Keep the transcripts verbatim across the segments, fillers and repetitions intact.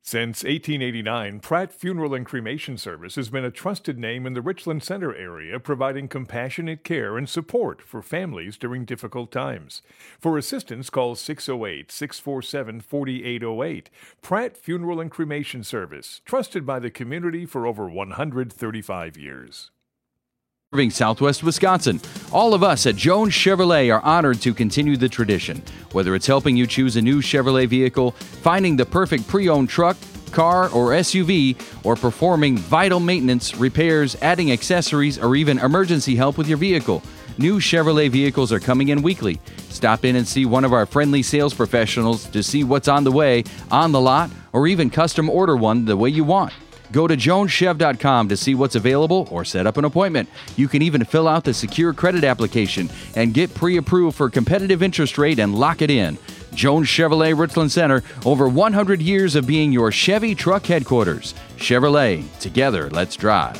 Since eighteen eighty-nine, Pratt Funeral and Cremation Service has been a trusted name in the Richland Center area, providing compassionate care and support for families during difficult times. For assistance, call six oh eight, six four seven, four eight oh eight. Pratt Funeral and Cremation Service, trusted by the community for over one hundred thirty-five years. Serving Southwest Wisconsin, all of us at Jones Chevrolet are honored to continue the tradition. Whether it's helping you choose a new Chevrolet vehicle, finding the perfect pre-owned truck, car, or S U V, or performing vital maintenance, repairs, adding accessories, or even emergency help with your vehicle, new Chevrolet vehicles are coming in weekly. Stop in and see one of our friendly sales professionals to see what's on the way, on the lot, or even custom order one the way you want. Go to jones chev dot com to see what's available or set up an appointment. You can even fill out the secure credit application and get pre-approved for competitive interest rate and lock it in. Jones Chevrolet Richland Center, over one hundred years of being your Chevy truck headquarters. Chevrolet, together, let's drive.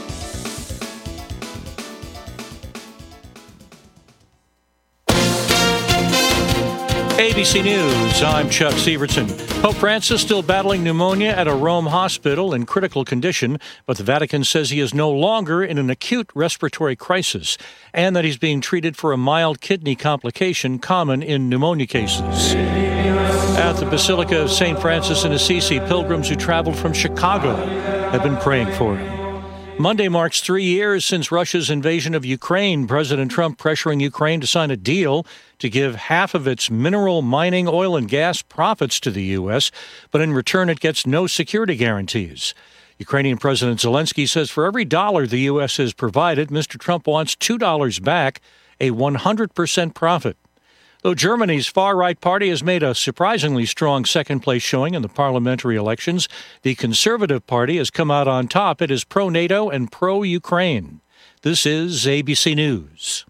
A B C News, I'm Chuck Severson. Pope Francis still battling pneumonia at a Rome hospital in critical condition, but the Vatican says he is no longer in an acute respiratory crisis and that he's being treated for a mild kidney complication common in pneumonia cases. At the Basilica of Saint Francis in Assisi, pilgrims who traveled from Chicago have been praying for him. Monday marks three years since Russia's invasion of Ukraine. President Trump pressuring Ukraine to sign a deal to give half of its mineral mining, oil, and gas profits to the U S, but in return it gets no security guarantees. Ukrainian President Zelensky says for every dollar the U S has provided, Mister Trump wants two dollars back, a one hundred percent profit. Though Germany's far-right party has made a surprisingly strong second-place showing in the parliamentary elections, the Conservative Party has come out on top. It is pro-NATO and pro-Ukraine. This is A B C News.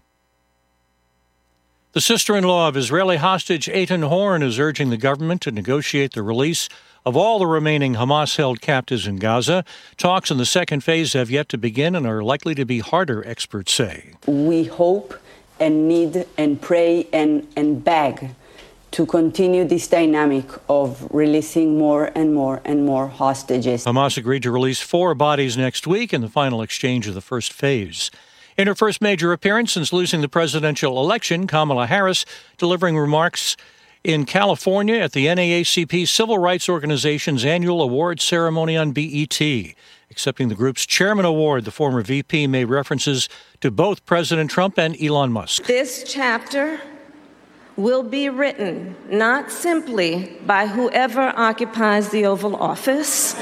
The sister-in-law of Israeli hostage Eitan Horn is urging the government to negotiate the release of all the remaining Hamas-held captives in Gaza. Talks in the second phase have yet to begin and are likely to be harder, experts say. We hope and need and pray and, and beg to continue this dynamic of releasing more and more and more hostages. Hamas agreed to release four bodies next week in the final exchange of the first phase. In her first major appearance since losing the presidential election, Kamala Harris delivering remarks in California at the N double A C P Civil Rights Organization's annual awards ceremony on B E T. Accepting the group's chairman award, the former V P made references to both President Trump and Elon Musk. This chapter will be written not simply by whoever occupies the Oval Office,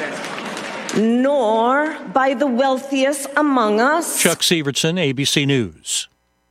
nor by the wealthiest among us. Chuck Severson, A B C News.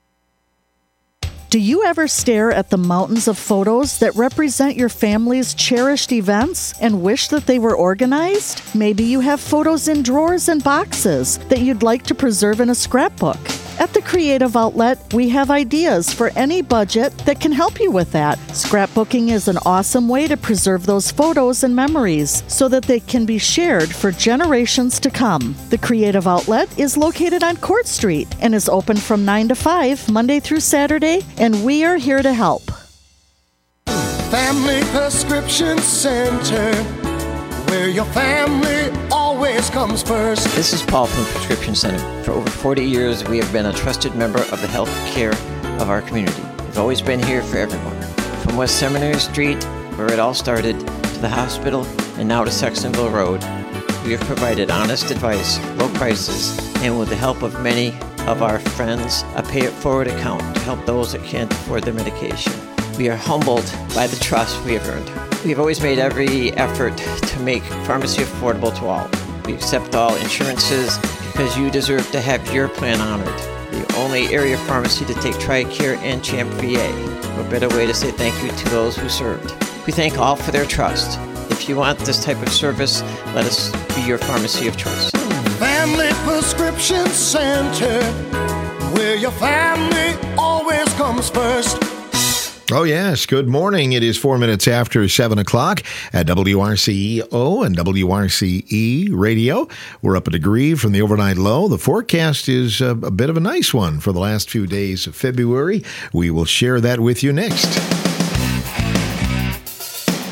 Do you ever stare at the mountains of photos that represent your family's cherished events and wish that they were organized? Maybe you have photos in drawers and boxes that you'd like to preserve in a scrapbook. At the Creative Outlet, we have ideas for any budget that can help you with that. Scrapbooking is an awesome way to preserve those photos and memories so that they can be shared for generations to come. The Creative Outlet is located on Court Street and is open from nine to five, Monday through Saturday, and we are here to help. Family Prescription Center, where your family always comes first. This is Paul from Prescription Center. For over forty years, we have been a trusted member of the health care of our community. We've always been here for everyone. From West Seminary Street, where it all started, to the hospital, and now to Sextonville Road, we have provided honest advice, low prices, and with the help of many of our friends, a pay-it-forward account to help those that can't afford their medication. We are humbled by the trust we have earned. We've always made every effort to make pharmacy affordable to all. We accept all insurances because you deserve to have your plan honored. The only area pharmacy to take TRICARE and CHAMP V A. What better way to say thank you to those who served. We thank all for their trust. If you want this type of service, let us be your pharmacy of choice. Family Prescription Center, where your family always comes first. Oh, yes. Good morning. It is four minutes after seven o'clock at W R C E O and W R C E Radio. We're up a degree from the overnight low. The forecast is a, a bit of a nice one for the last few days of February. We will share that with you next.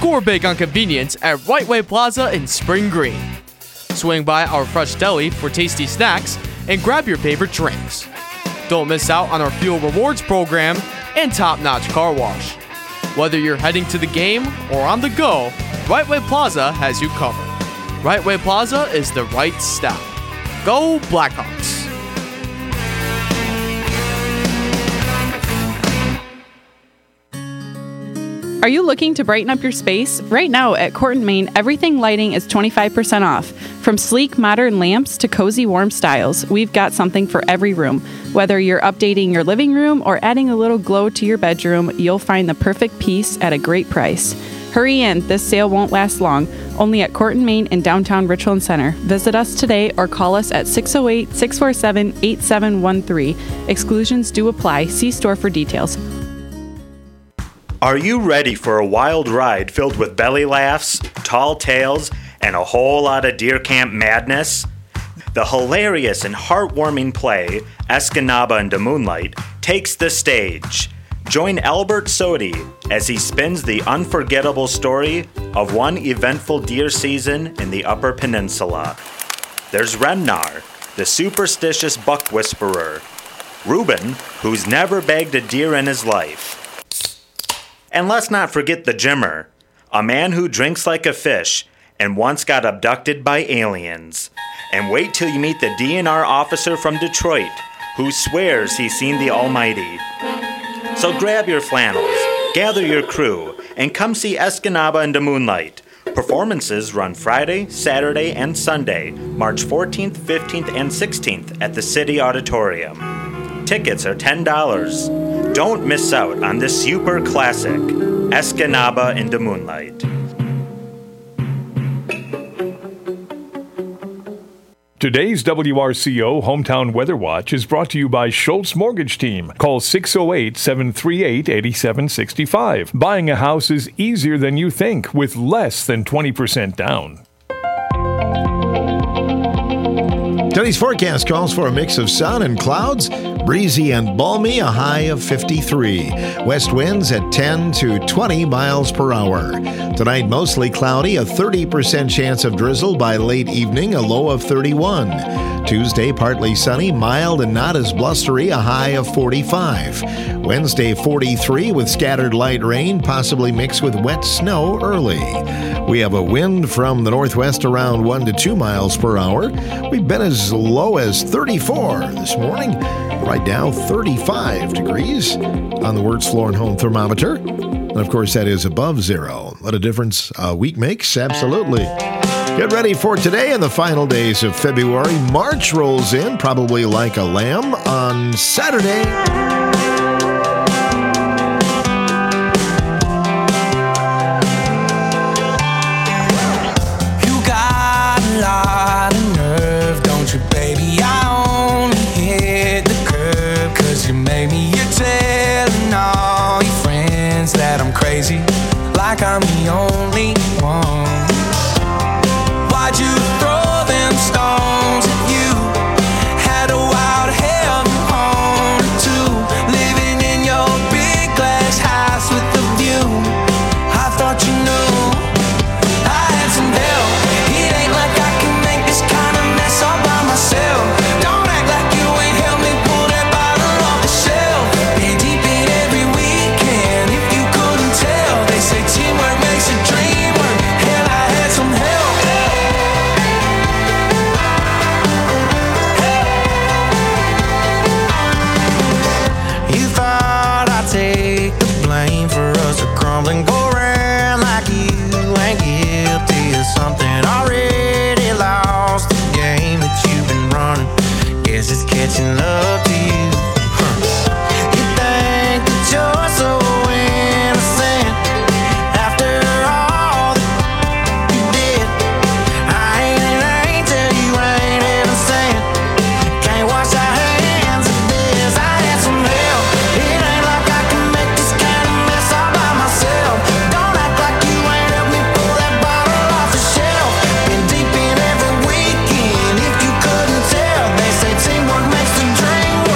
Score big on convenience at Right Way Plaza in Spring Green. Swing by our fresh deli for tasty snacks and grab your favorite drinks. Don't miss out on our Fuel Rewards program and top-notch car wash. Whether you're heading to the game or on the go, Right Way Plaza has you covered. Right Way Plaza is the right stop. Go Blackhawks! Are you looking to brighten up your space? Right now at Court and Main, everything lighting is twenty-five percent off. From sleek, modern lamps to cozy, warm styles, we've got something for every room. Whether you're updating your living room or adding a little glow to your bedroom, you'll find the perfect piece at a great price. Hurry in, this sale won't last long. Only at Court and Main in downtown Richland Center. Visit us today or call us at six oh eight, six four seven, eight seven one three. Exclusions do apply. See store for details. Are you ready for a wild ride filled with belly laughs, tall tales, and a whole lot of deer camp madness? The hilarious and heartwarming play, Escanaba and the Moonlight, takes the stage. Join Albert Sodi as he spins the unforgettable story of one eventful deer season in the Upper Peninsula. There's Remnar, the superstitious buck whisperer. Reuben, who's never bagged a deer in his life. And let's not forget the Jimmer, a man who drinks like a fish and once got abducted by aliens. And wait till you meet the D N R officer from Detroit who swears he's seen the Almighty. So grab your flannels, gather your crew, and come see Escanaba and the Moonlight. Performances run Friday, Saturday, and Sunday, March fourteenth, fifteenth, and sixteenth at the City Auditorium. Tickets are ten dollars. Don't miss out on this super classic, Escanaba and the Moonlight. Today's W R C O Hometown Weather Watch is brought to you by Schultz Mortgage Team. Call six oh eight, seven three eight, eight seven six five. Buying a house is easier than you think with less than twenty percent down. Today's forecast calls for a mix of sun and clouds, breezy and balmy, a high of fifty-three. West winds at ten to twenty miles per hour. Tonight, mostly cloudy, a thirty percent chance of drizzle by late evening, a low of thirty-one. Tuesday, partly sunny, mild and not as blustery, a high of forty-five. Wednesday, forty-three with scattered light rain, possibly mixed with wet snow early. We have a wind from the northwest around one to two miles per hour. We've been as low as thirty-four this morning. Right now, thirty-five degrees on the Wirtz Floor and Home thermometer. And of course, that is above zero. What a difference a week makes, absolutely. Get ready for today and the final days of February. March rolls in, probably like a lamb, on Saturday. Like I'm the only one. Why'd you throw them stones at you? Had a wild hell home too. Living in your big glass house with the view. I thought you knew I had some help. It ain't like I can make this kind of mess all by myself. Don't act like you ain't helped me pull that bottle off the shelf. Been deep in every weekend. If you couldn't tell, they say teamwork makes a dream work. Hell, I had some help. You thought I'd take the blame for us to crumble and go around like you ain't guilty of something already lost. The game that you've been running, guess it's catching up to you. Huh. You think that you're so innocent after all that you did. I ain't an angel, you ain't innocent. Can't wash our hands of this. I had some help. It ain't like I can make this kind of mess all by myself. Don't act like you ain't helped me pull that bottle off the shelf. Been deep in every weekend. If you couldn't tell, they say teamwork makes the dream work.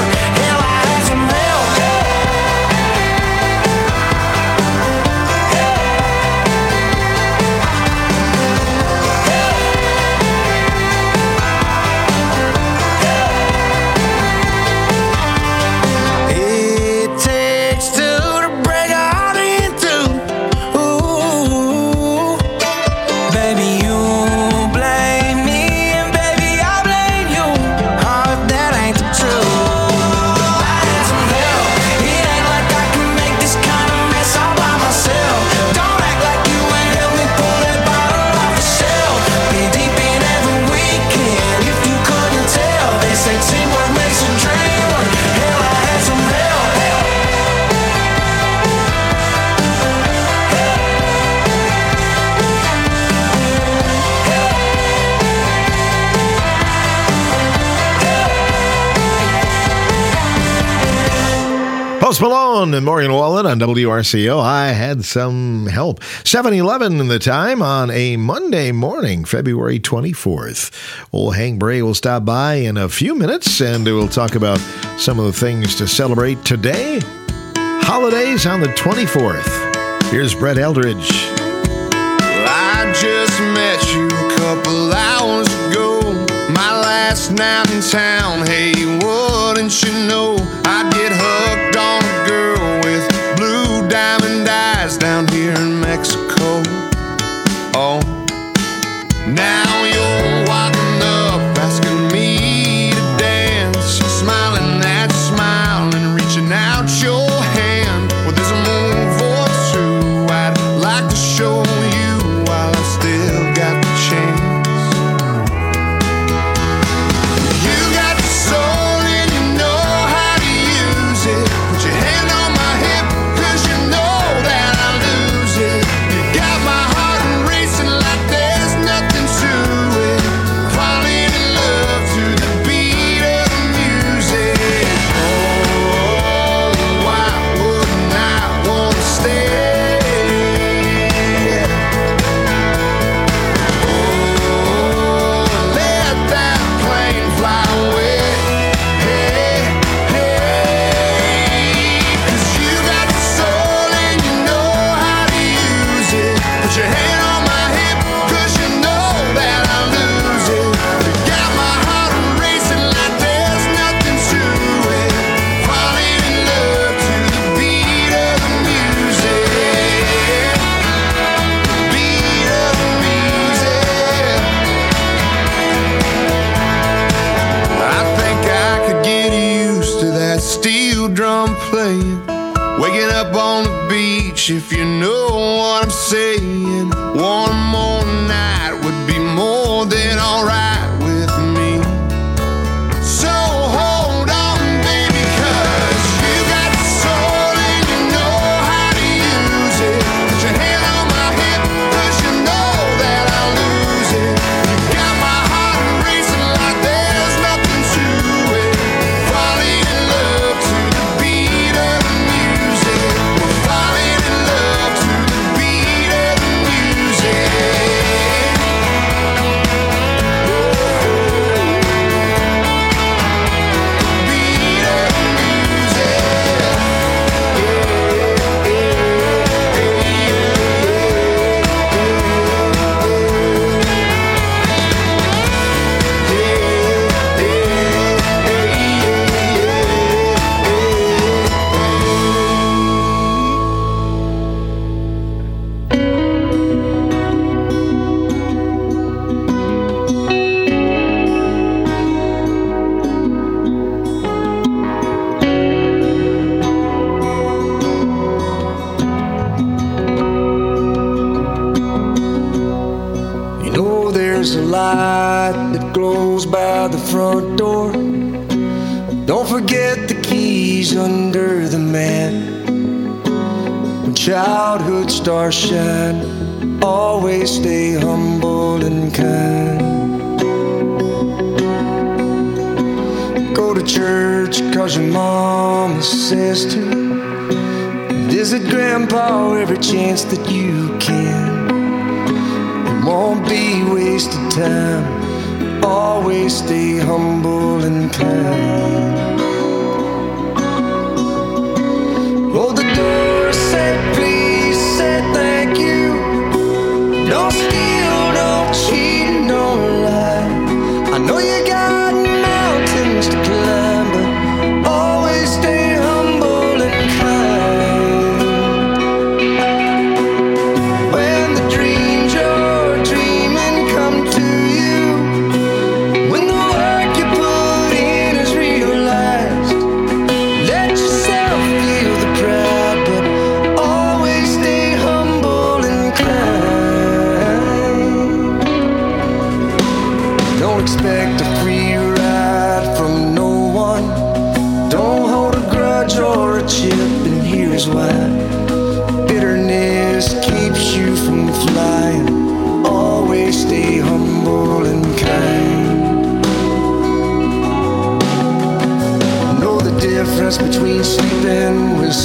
Post Malone and Maureen Wallen on W R C O. I had some help. seven eleven in the time on a Monday morning, February twenty-fourth. Old Hank Bray will stop by in a few minutes, and we'll talk about some of the things to celebrate today. Holidays on the twenty-fourth. Here's Brett Eldridge. Well, I just met you a couple hours ago. My last night in town. Hey, wouldn't you know I'd get hooked on a girl with blue diamond eyes down here in Mexico. Oh, now you're walking up asking me to dance, smiling that smile and reaching out your hand. Well, there's a move or two I'd like to show you while I still got the chance. If you know what I'm saying, one more night would be more than alright with me. So hold on, baby, 'cause you got the soul and you know how to use it. Put your hand on my hip, 'cause you know that I'll lose it. You got my heart racing like there's nothing to it. Falling in love to the beat of the music. We're falling the front door. Don't forget the keys under the mat. When childhood stars shine, always stay humble and kind. Go to church 'cause your mama says to. Visit grandpa every chance that you can. It won't be wasted time. Always stay humble and kind. Hold the door, say please, say thank you. Don't steal, don't cheat, don't lie. I know you got mountains to climb, but always stay humble and kind. When the dreams you're dreaming come to you, when the work you put in is realized, let yourself feel the pride, but always stay humble and kind. Don't expect a free ride from no one. Don't hold a grudge or a chip, and here's why. Bitterness keeps you from flying. Always stay humble and kind. Know the difference between sleeping with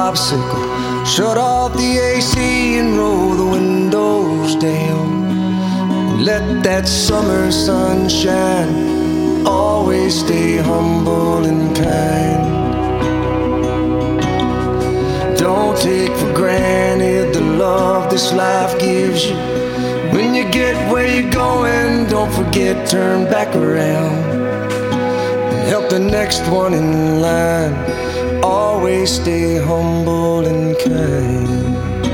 popsicle, shut off the A C and roll the windows down. Let that summer sun shine, always stay humble and kind. Don't take for granted the love this life gives you. When you get where you're going, don't forget, turn back around and help the next one in line. Always stay humble and kind.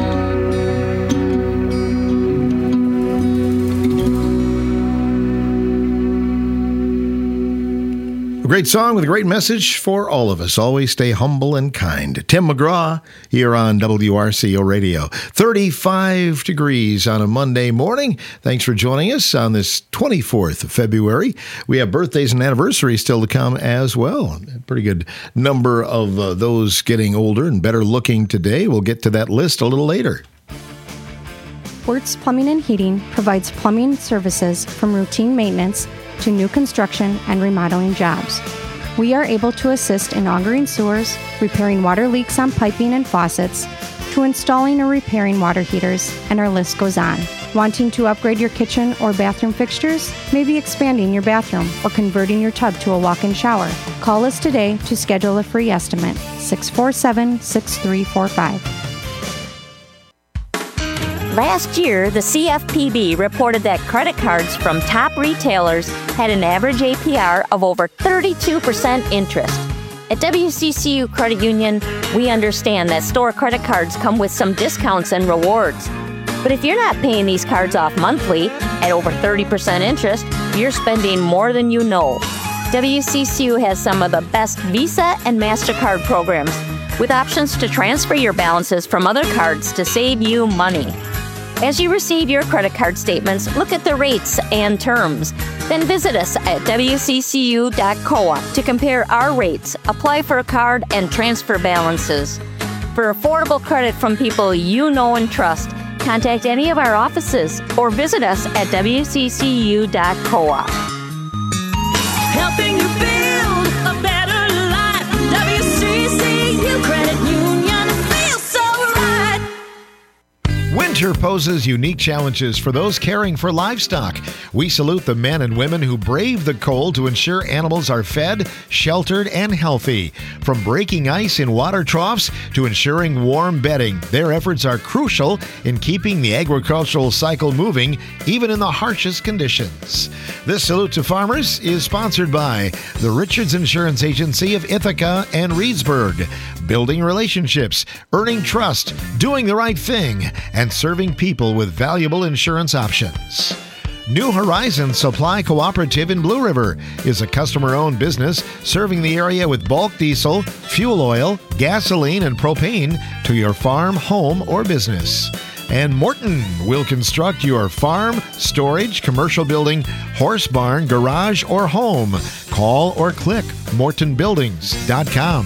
A great song with a great message for all of us. Always stay humble and kind. Tim McGraw here on W R C O Radio. thirty-five degrees on a Monday morning. Thanks for joining us on this twenty-fourth of February. We have birthdays and anniversaries still to come as well. A pretty good number of uh, those getting older and better looking today. We'll get to that list a little later. Wertz Plumbing and Heating provides plumbing services from routine maintenance to new construction and remodeling jobs. We are able to assist in augering sewers, repairing water leaks on piping and faucets, to installing or repairing water heaters, and our list goes on. Wanting to upgrade your kitchen or bathroom fixtures? Maybe expanding your bathroom or converting your tub to a walk-in shower? Call us today to schedule a free estimate, six four seven, six three four five. Last year, the C F P B reported that credit cards from top retailers had an average A P R of over thirty-two percent interest. At W C C U Credit Union, we understand that store credit cards come with some discounts and rewards. But if you're not paying these cards off monthly at over thirty percent interest, you're spending more than you know. W C C U has some of the best Visa and MasterCard programs, with options to transfer your balances from other cards to save you money. As you receive your credit card statements, look at the rates and terms. Then visit us at W C C U dot coop to compare our rates, apply for a card, and transfer balances. For affordable credit from people you know and trust, contact any of our offices or visit us at W C C U dot coop. Helping you build a better life. W C C U Credit Union feels so right. Winter poses unique challenges for those caring for livestock. We salute the men and women who brave the cold to ensure animals are fed, sheltered, and healthy. From breaking ice in water troughs to ensuring warm bedding, their efforts are crucial in keeping the agricultural cycle moving, even in the harshest conditions. This Salute to Farmers is sponsored by the Richards Insurance Agency of Ithaca and Reedsburg. Building relationships, earning trust, doing the right thing, and serving people with valuable insurance options. New Horizons Supply Cooperative in Blue River is a customer-owned business serving the area with bulk diesel, fuel oil, gasoline, and propane to your farm, home, or business. And Morton will construct your farm, storage, commercial building, horse barn, garage, or home. Call or click morton buildings dot com.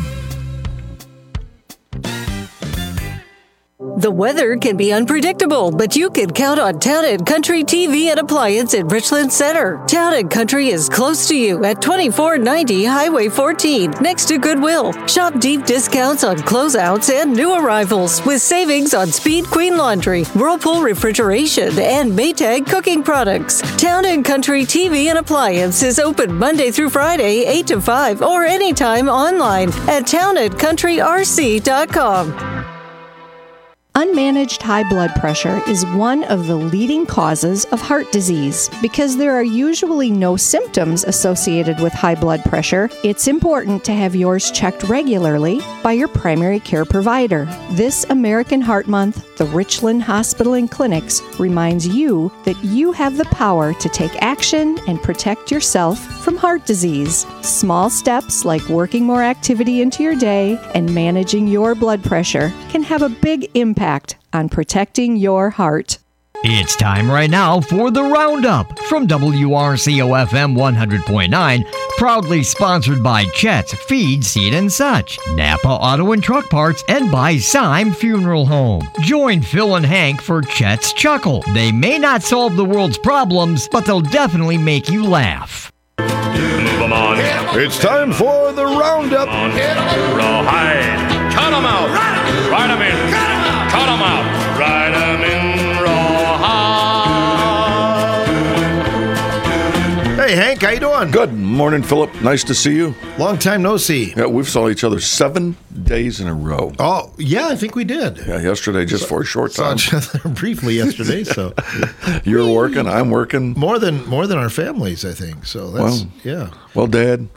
The weather can be unpredictable, but you can count on Town and Country T V and Appliance in Richland Center. Town and Country is close to you at twenty-four ninety Highway fourteen, next to Goodwill. Shop deep discounts on closeouts and new arrivals with savings on Speed Queen Laundry, Whirlpool Refrigeration, and Maytag cooking products. Town and Country T V and Appliance is open Monday through Friday, eight to five, or anytime online at town and country r c dot com. Unmanaged high blood pressure is one of the leading causes of heart disease. Because there are usually no symptoms associated with high blood pressure, it's important to have yours checked regularly by your primary care provider. This American Heart Month, the Richland Hospital and Clinics reminds you that you have the power to take action and protect yourself from heart disease. Small steps like working more activity into your day and managing your blood pressure can have a big impact on protecting your heart. It's time right now for the Roundup from W R C O F M one hundred point nine, proudly sponsored by Chet's Feed, Seed and Such, Napa Auto and Truck Parts, and by Syme Funeral Home. Join Phil and Hank for Chet's Chuckle. They may not solve the world's problems, but they'll definitely make you laugh. Move 'em on. It's time for the Roundup. Rawhide. Cut 'em out. Ride 'em in. Cut 'em out. Ride 'em in rawhide. Hey, Hank, how you doing? Good morning, Philip. Nice to see you. Long time no see. Yeah, we've saw each other seven days in a row. Oh, yeah, I think we did. Yeah, yesterday just so, for a short time. Saw each other briefly yesterday, so you're working, I'm working. More than more than our families, I think. So that's well, yeah. Well, Dad.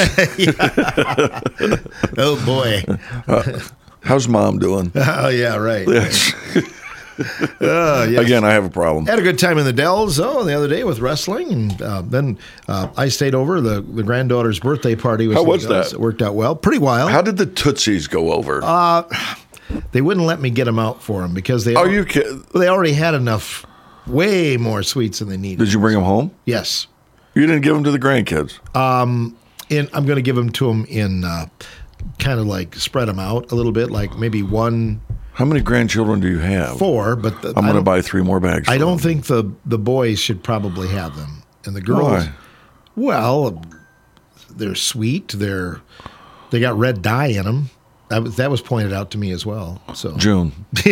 Oh boy. Uh, how's Mom doing? Oh yeah, right. Yes. Uh, yes. Again, I have a problem. Had a good time in the Dells, oh, the other day with wrestling, and uh, then uh, I stayed over. The, the granddaughter's birthday party was. How was Dells. that? It worked out well. Pretty wild. How did the Tootsies go over? Uh, they wouldn't let me get them out for them because they. Are al- you kidding? They already had enough, way more sweets than they needed. Did you bring them home? Yes. You didn't give them to the grandkids. Um, in I'm going to give them to them in uh, kind of like spread them out a little bit, like maybe one. How many grandchildren do you have? Four, but the, I'm going to buy three more bags. I don't them. think the the boys should probably have them, and the girls. Why? Well, they're sweet. They're they got red dye in them. That was that was pointed out to me as well. So June.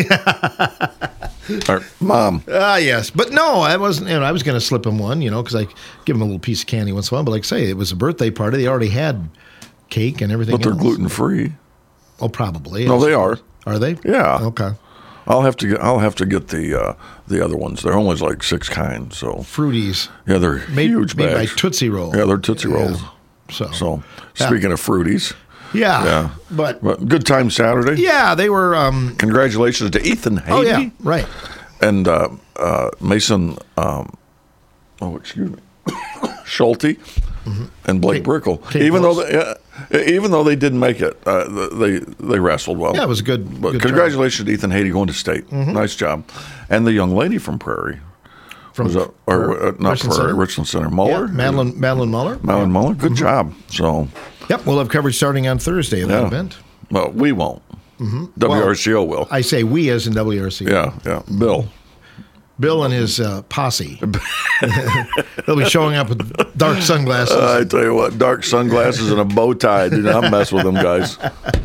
Or, Mom. Ah, yes, but no, I wasn't. You know, I was going to slip them one, you know, because I give them a little piece of candy once in a while. But like I say, it was a birthday party. They already had cake and everything. But they're else. gluten free. Oh, probably. No, they are. Are they? Yeah. Okay. I'll have to get. I'll have to get the uh, the other ones. They're only like six kinds. So Fruities. Yeah, they're made, huge made bags. by Tootsie Roll. Yeah, they're Tootsie Rolls. Yeah. So, so yeah. speaking of fruities. Yeah. Yeah. But, but good time Saturday. Yeah, they were. Um, Congratulations to Ethan Haiti. Oh yeah, right. And uh, uh, Mason. Um, oh, excuse me. Schulte mm-hmm. and Blake Kate, Brickle. Kate even Close. though they, uh, even though they didn't make it, uh, they they wrestled well. Yeah, it was a good. But good congratulations to Ethan Haiti going to state. Mm-hmm. Nice job. And the young lady from Prairie. From was that, or uh, not Richland Prairie, Center? Richland Center. Muller? Yeah, Madeline, Madeline Muller. Madeline Muller. Good Mm-hmm. job. So. Yep, we'll have coverage starting on Thursday of that Yeah. event. Well, we won't. Mm-hmm. W R C O will. I say we as in W R C O. Yeah, yeah. Bill. Bill and his uh, posse. They'll be showing up with dark sunglasses. Uh, I tell you what, dark sunglasses and a bow tie. Do not mess with them guys.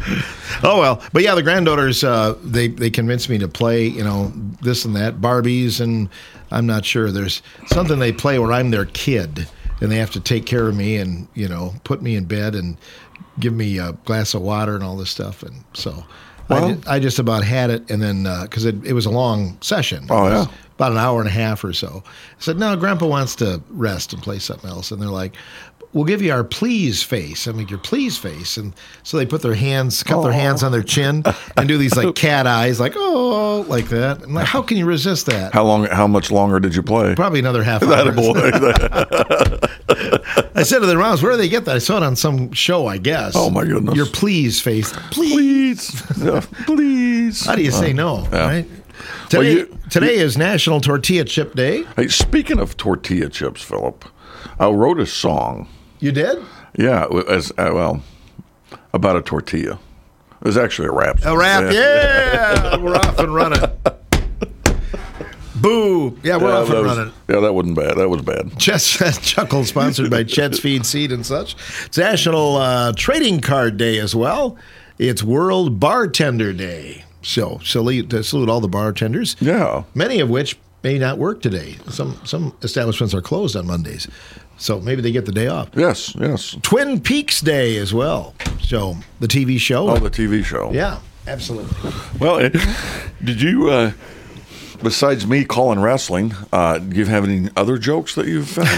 Oh well, but yeah, the granddaughters uh, they they convinced me to play, you know, this and that, Barbies, and I'm not sure. There's something they play where I'm their kid, and they have to take care of me and you know put me in bed and give me a glass of water and all this stuff, and so. Well, I, ju- I just about had it, and then because it, it was a long session. Oh, It was yeah. about an hour and a half or so. I said, no, Grandpa wants to rest and play something else. And they're like, we'll give you our please face. I'm like, your please face. And so they put their hands, cup their Oh. hands on their chin and do these like cat eyes, like, oh, like that. I'm like, how can you resist that? How long? How much longer did you play? Probably another half That hour. a boy. I said to the rounds, where do they get that? I saw it on some show, I guess. Oh, my goodness. Your please face. Please. Yeah, please. How do you say no, yeah. right? Well, Today, you- today is National Tortilla Chip Day. Hey, speaking of tortilla chips, Philip, I wrote a song. You did? Yeah, as uh, well about a tortilla. It was actually a rap. A rap, yeah. We're off and running. Boo. Yeah, we're yeah, off that and was, running. Yeah, that wasn't bad. That was bad. Chet's Chuckle, sponsored by Chet's Feed, Seed, and such. It's National uh, Trading Card Day as well. It's World Bartender Day. So, salute, to salute all the bartenders. Yeah. Many of which may not work today. Some some establishments are closed on Mondays. So maybe they get the day off. Yes, yes. Twin Peaks Day as well. So the T V show. Oh, the T V show. Yeah, absolutely. Well, it, did you, uh, besides me calling wrestling, uh, do you have any other jokes that you've found?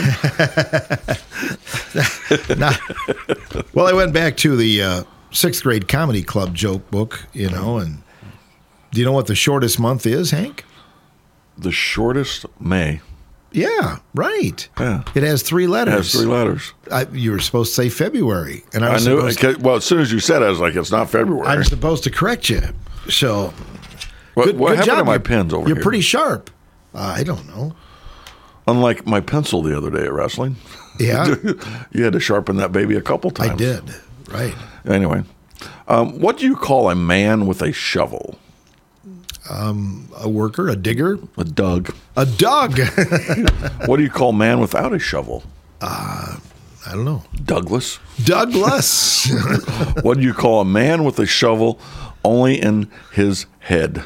Nah. Well, I went back to the uh, sixth grade comedy club joke book, you know, and do you know what the shortest month is, Hank? The shortest May. Yeah, right. Yeah. It has three letters. It has three letters. I, you were supposed to say February, and I I was knew. supposed Okay, well, as soon as you said it, I was like, it's not February. I'm supposed to correct you. So, what good, what good happened job. to my You're- pens over You're here? pretty sharp. Uh, I don't know. Unlike my pencil the other day at wrestling. Yeah. You had to sharpen that baby a couple times. I did. Right. Anyway, um, what do you call a man with a shovel? Um, a worker, a digger, A dug. a dog. What do you call man without a shovel? uh, I don't know. Douglas. Douglas. What do you call a man with a shovel only in his head?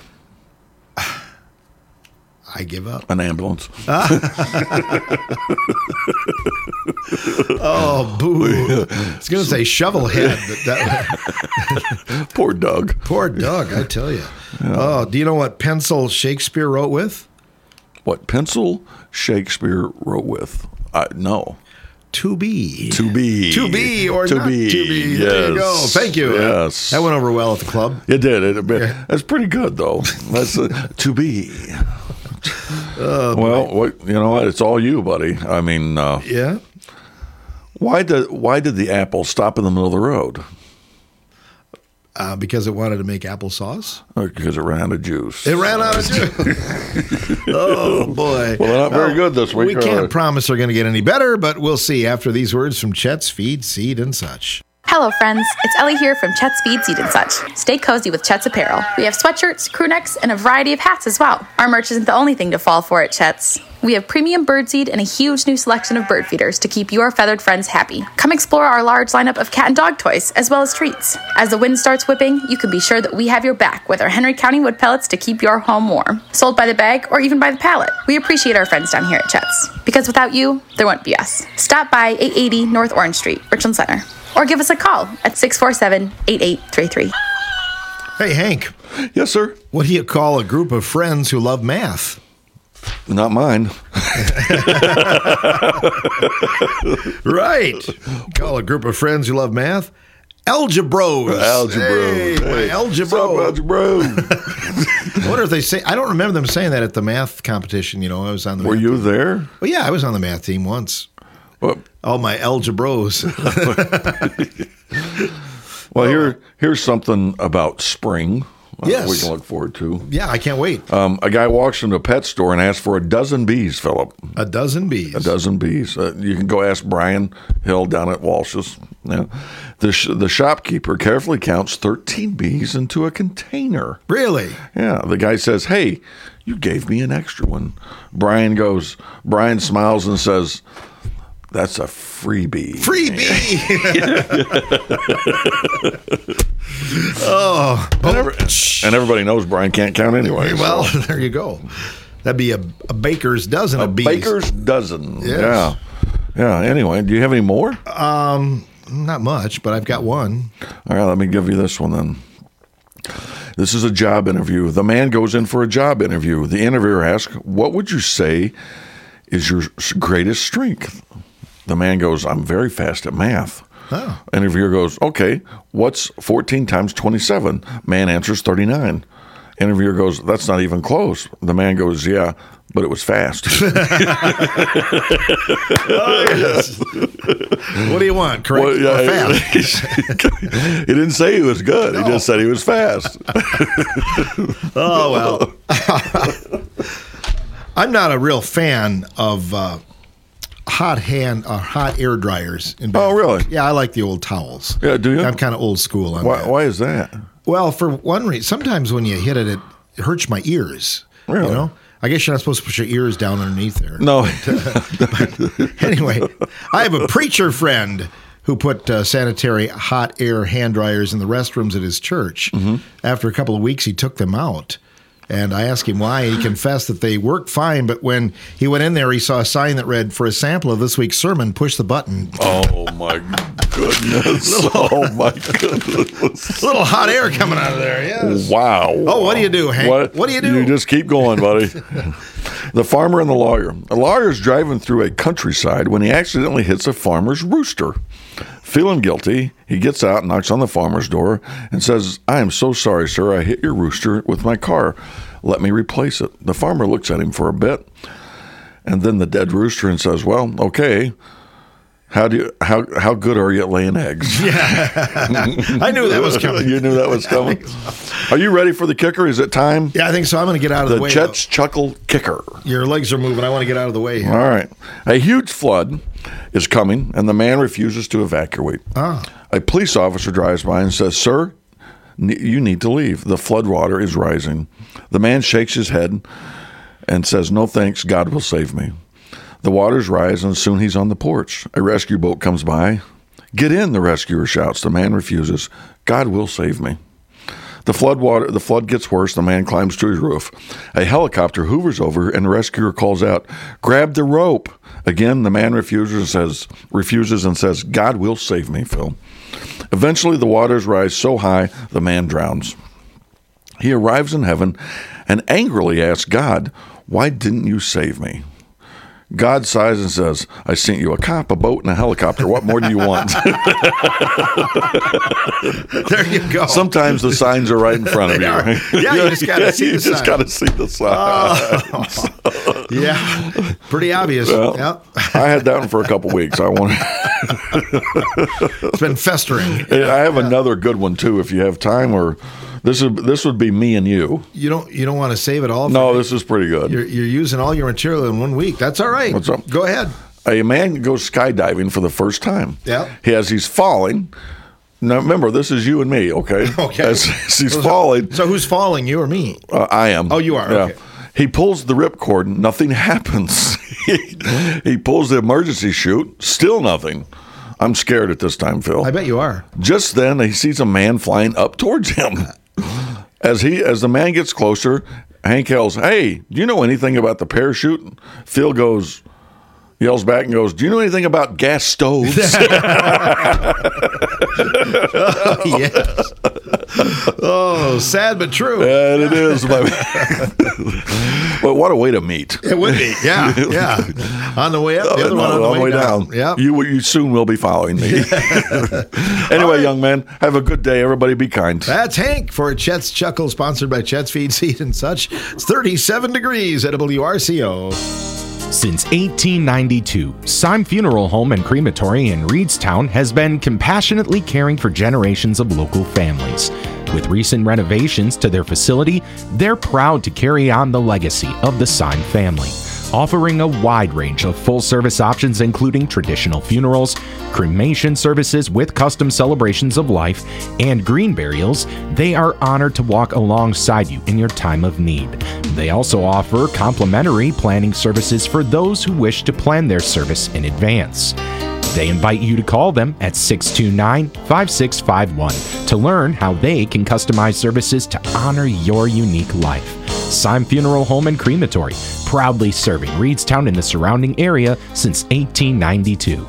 I give up. An ambulance. Oh, boo. I was going to say shovel head. But that... Poor Doug. Poor Doug, I tell you. Yeah. Oh, do you know what pencil Shakespeare wrote with? What pencil Shakespeare wrote with? I no. To be. To be. To be or to not be. to be. Yes. There you go. Thank you. Yes. That went over well at the club. It did. It, it, yeah. That's pretty good, though. That's uh, to be. Oh, well, what, you know what? It's all you, buddy. I mean, uh, yeah. Why did why did the apple stop in the middle of the road? Uh, because it wanted to make applesauce? Or because it ran out of juice. It ran out of juice. Oh, boy. Well, they're not very good this week. We can't promise they're going to get any better, but we'll see after these words from Chet's Feed, Seed, and Such. Hello, friends. It's Ellie here from Chet's Feed, Seed, and Such. Stay cozy with Chet's Apparel. We have sweatshirts, crew necks, and a variety of hats as well. Our merch isn't the only thing to fall for at Chet's. We have premium birdseed and a huge new selection of bird feeders to keep your feathered friends happy. Come explore our large lineup of cat and dog toys, as well as treats. As the wind starts whipping, you can be sure that we have your back with our Henry County wood pellets to keep your home warm. Sold by the bag or even by the pallet. We appreciate our friends down here at Chet's, because without you, there wouldn't be us. Stop by eight eighty North Orange Street, Richland Center. Or give us a call at six four seven, eight eight three three. Hey, Hank. Yes, sir? What do you call a group of friends who love math? Not mine. Right. Call a group of friends who love math Algebros. Algebros. Hey, Hey, my Algebro. Algebro. I wonder if they say, I don't remember them saying that at the math competition. You know, I was on the Were math you team. there? Well, yeah, I was on the math team once. What? All my Algebros. Well, here here's something about spring. uh, Yes. We can look forward to. Yeah, I can't wait. Um, a guy walks into a pet store and asks for a dozen bees, Philip. A dozen bees. A dozen bees. Uh, you can go ask Brian Hill down at Walsh's. Yeah. The sh- the shopkeeper carefully counts thirteen bees into a container. Really? Yeah. The guy says, "Hey, you gave me an extra one." Brian goes. Brian smiles and says, "That's a freebie." Freebie. Oh. And, every- and everybody knows Brian can't count anyway. Well, so. there you go. That'd be a, a baker's dozen A of bees. baker's dozen. Yes. Yeah. Yeah. Anyway, do you have any more? Um, not much, but I've got one. All right, let me give you this one then. This is a job interview. The man goes in for a job interview. The interviewer asks, "What would you say is your greatest strength?" The man goes, "I'm very fast at math." Oh. Interviewer goes, "Okay, what's fourteen times twenty-seven?" Man answers thirty-nine. Interviewer goes, "That's not even close." The man goes, "Yeah, but it was fast." Oh, yes. What do you want, correct Well, yeah, or fast? He didn't say he was good. He just said he was fast. Oh, well. I'm not a real fan of uh, hot hand, uh, hot air dryers. In Oh, really? Yeah, I like the old towels. Yeah, do you? I'm kind of old school on Why, that. why is that? Well, for one reason, sometimes when you hit it, it hurts my ears. Really? You know? I guess you're not supposed to put your ears down underneath there. No. But anyway, I have a preacher friend who put uh, sanitary hot air hand dryers in the restrooms at his church. Mm-hmm. After a couple of weeks, he took them out. And I asked him why. He confessed that they worked fine, but when he went in there, he saw a sign that read, "For a sample of this week's sermon, push the button." Oh, my goodness. Oh, my goodness. Little hot air coming out of there, yes. Wow. Oh, what do you do, Hank? What, what do you do? You just keep going, buddy. The farmer and the lawyer. A lawyer's driving through a countryside when he accidentally hits a farmer's rooster. Feeling guilty, he gets out, knocks on the farmer's door, and says, "I am so sorry, sir. I hit your rooster with my car. Let me replace it." The farmer looks at him for a bit, and then the dead rooster and says, "Well, okay. How do you how how good are you at laying eggs?" Yeah, I knew that was coming. You knew that was coming. Are you ready for the kicker? Is it time? Yeah, I think so. I'm going to get out of the, The way. Chet's Chuckle Kicker. Your legs are moving. I want to get out of the way here. All right. A huge flood is coming, and the man refuses to evacuate. Ah. A police officer drives by and says, "Sir, n- you need to leave. The flood water is rising." The man shakes his head and says, "No thanks. God will save me." The waters rise, and soon he's on the porch. A rescue boat comes by. "Get in," the rescuer shouts. The man refuses. "God will save me." The flood water, the flood gets worse. The man climbs to his roof. A helicopter hoovers over, and the rescuer calls out, "Grab the rope." Again, the man refuses and says, refuses and says, "God will save me, Phil." Eventually, the waters rise so high, the man drowns. He arrives in heaven and angrily asks God, "Why didn't you save me?" God sighs and says, "I sent you a cop, a boat, and a helicopter. What more do you want?" There you go. Sometimes the signs are right in front of you. Right? Yeah, you just got to see you the just got to see the signs. Oh. Yeah, pretty obvious. Well, yep. I had that one for a couple weeks. I want. It's been festering. I have yeah. another good one too, if you have time. Or this is this would be me and you. You don't you don't want to save it all? For no, me? This is pretty good. You're, you're using all your material in one week. That's all right. What's up? Go ahead. A man goes skydiving for the first time. Yeah. He as he's falling. Now remember, this is you and me, okay? Okay. As, as he's so, falling. So who's falling, you or me? Uh, I am. Oh, you are. Yeah. Okay. He pulls the ripcord, nothing happens. he, he pulls the emergency chute, still nothing. I'm scared at this time, Phil. I bet you are. Just then, he sees a man flying up towards him. As he, as the man gets closer, Hank yells, "Hey, do you know anything about the parachute?" Phil goes, yells back and goes, "Do you know anything about gas stoves?" Oh, yes. Oh, sad but true. And it is. My But what a way to meet. It would be. Yeah, yeah. On the way up, the other no, one on the on way, down. down. Yeah. You, you soon will be following me. Anyway, right. Young man, have a good day. Everybody be kind. That's Hank for Chet's Chuckle, sponsored by Chet's Feed, Seed, and such. It's thirty-seven degrees at W R C O. Since eighteen ninety-two, Syme Funeral Home and Crematory in Reedstown has been compassionately caring for generations of local families. With recent renovations to their facility, they're proud to carry on the legacy of the Syme family, offering a wide range of full-service options including traditional funerals, cremation services with custom celebrations of life, and green burials. They are honored to walk alongside you in your time of need. They also offer complimentary planning services for those who wish to plan their service in advance. They invite you to call them at six two nine, five six five one to learn how they can customize services to honor your unique life. Syme Funeral Home and Crematory, proudly serving Reedstown and the surrounding area since eighteen ninety-two.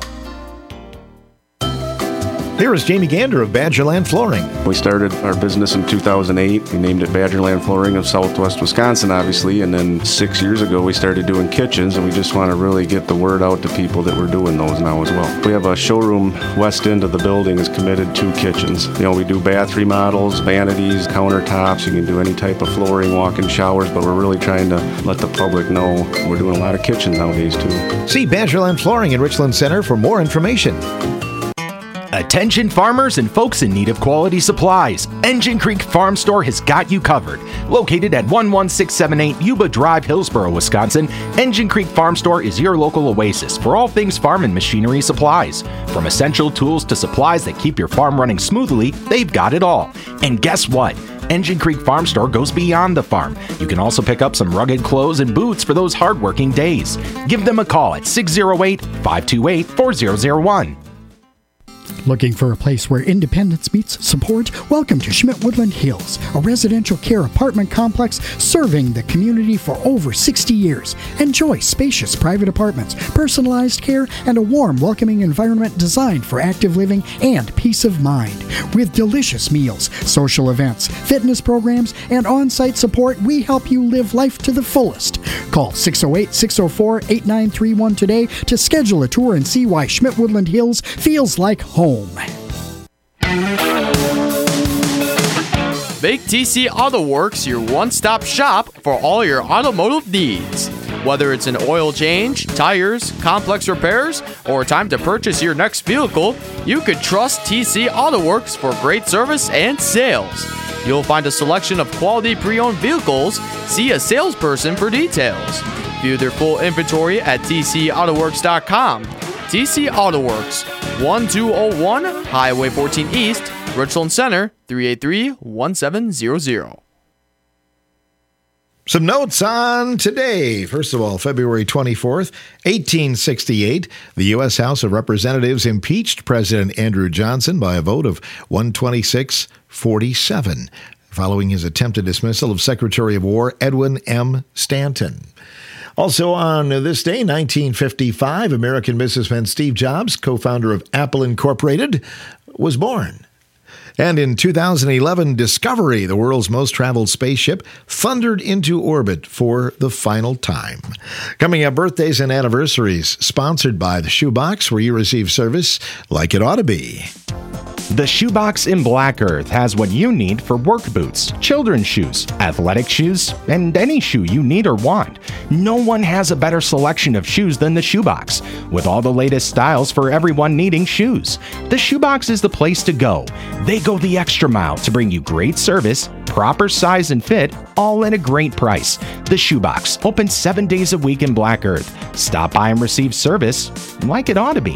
Here is Jamie Gander of Badgerland Flooring. We started our business in two thousand eight. We named it Badgerland Flooring of Southwest Wisconsin, obviously, and then six years ago we started doing kitchens, and we just want to really get the word out to people that we're doing those now as well. We have a showroom west end of the building is committed to kitchens. You know, we do bath remodels, vanities, countertops. You can do any type of flooring, walk-in showers, but we're really trying to let the public know we're doing a lot of kitchens nowadays too. See Badgerland Flooring in Richland Center for more information. Attention farmers and folks in need of quality supplies. Engine Creek Farm Store has got you covered. Located at one one six seven eight Yuba Drive, Hillsboro, Wisconsin, Engine Creek Farm Store is your local oasis for all things farm and machinery supplies. From essential tools to supplies that keep your farm running smoothly, they've got it all. And guess what? Engine Creek Farm Store goes beyond the farm. You can also pick up some rugged clothes and boots for those hardworking days. Give them a call at six oh eight, five two eight, four zero zero one. Looking for a place where independence meets support? Welcome to Schmidt Woodland Hills, a residential care apartment complex serving the community for over sixty years. Enjoy spacious private apartments, personalized care, and a warm, welcoming environment designed for active living and peace of mind. With delicious meals, social events, fitness programs, and on-site support, we help you live life to the fullest. Call six oh eight, six oh four, eight nine three one today to schedule a tour and see why Schmidt Woodland Hills feels like home. Make T C Auto Works your one-stop shop for all your automotive needs. Whether it's an oil change, tires, complex repairs, or time to purchase your next vehicle, you can trust T C Auto Works for great service and sales. You'll find a selection of quality pre-owned vehicles. See a salesperson for details. View their full inventory at T C auto works dot com. T C Auto Works, one two oh one Highway fourteen East, Richland Center, three eight three, one seven zero zero. Some notes on today. First of all, February twenty-fourth, eighteen sixty-eight, the U S House of Representatives impeached President Andrew Johnson by a vote of one twenty-six forty-seven, following his attempted dismissal of Secretary of War Edwin M. Stanton. Also on this day, nineteen fifty-five, American businessman Steve Jobs, co-founder of Apple Incorporated, was born. And in two thousand eleven, Discovery, the world's most traveled spaceship, thundered into orbit for the final time. Coming up, birthdays and anniversaries, sponsored by the Shoebox, where you receive service like it ought to be. The Shoebox in Black Earth has what you need for work boots, children's shoes, athletic shoes, and any shoe you need or want. No one has a better selection of shoes than the Shoebox, with all the latest styles for everyone needing shoes. The Shoebox is the place to go. They go the extra mile to bring you great service, proper size and fit, all at a great price. The Shoebox, open seven days a week in Black Earth. Stop by and receive service like it ought to be.